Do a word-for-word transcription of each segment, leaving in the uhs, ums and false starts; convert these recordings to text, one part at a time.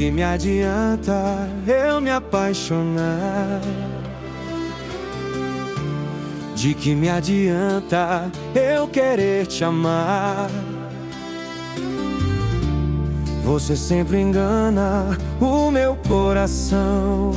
que me adianta eu me apaixonar? De que me adianta eu querer te amar? Você sempre engana o meu coração.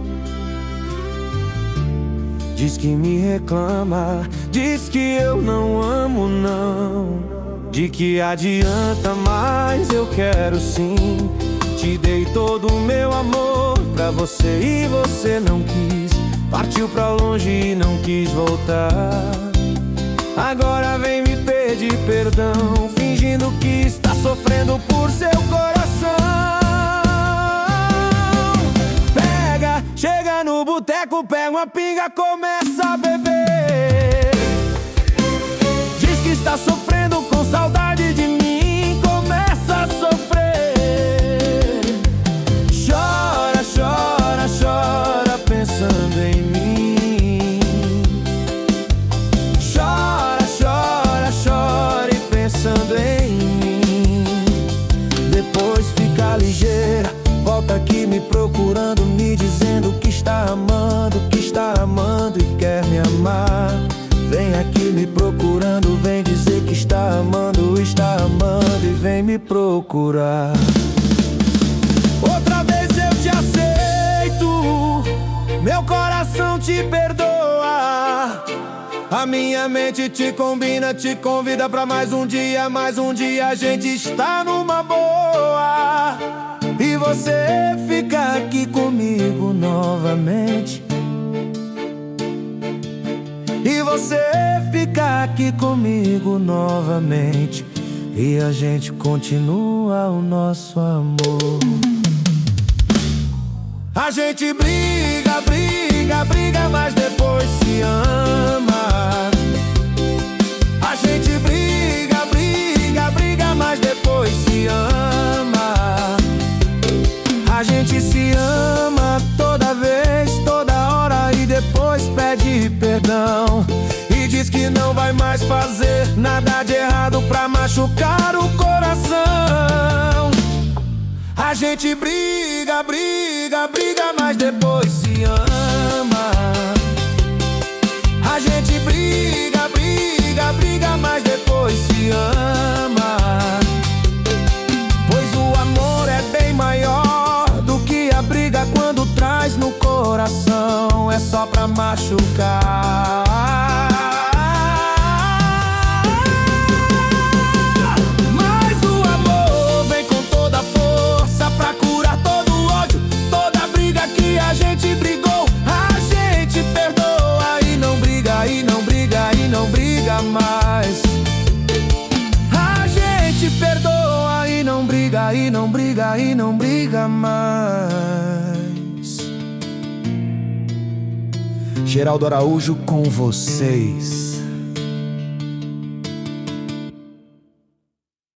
Diz que me reclama, diz que eu não amo não. De que adianta, mas eu quero sim. Te dei todo o meu amor pra você e você não quis. Partiu pra longe e não quis voltar. Agora vem me pedir perdão, fingindo que está sofrendo por seu coração. Pega, chega no boteco, pega uma pinga, começa a beber. Diz que está sofrendo com saudade de mim, começa a sofrer. Chora, chora, chora pensando em mim. Chora, chora, chora e pensando em mim. Depois fica ligeira, volta aqui me procurando, me dizendo que está amando, que está amando e quer me amar. Vem aqui me procurando, vem dizer que está amando, está amando e vem me procurar. Outra vez eu te aceito, meu coração te perdoa. A minha mente te combina, te convida pra mais um dia, mais um dia a gente está numa boa. E você fica aqui comigo novamente. E você fica aqui comigo novamente. E a gente continua o nosso amor. A gente briga, briga, briga, mas depois se ama. A gente briga, briga, briga, mas depois se ama. A gente se ama toda vez, toda hora e depois pede perdão. E diz que não vai mais fazer nada de errado pra machucar o coração. A gente briga, briga, briga, mas depois se ama. A gente briga, briga, briga, mas depois se ama. Pois o amor é bem maior do que a briga quando traz no coração. É só pra machucar. Mas o amor vem com toda a força pra curar todo o ódio, toda a briga que a gente brigou. A gente perdoa e não briga, e não briga, e não briga mais. A gente perdoa e não briga, e não briga, e não briga mais. Geraldo Araújo com vocês.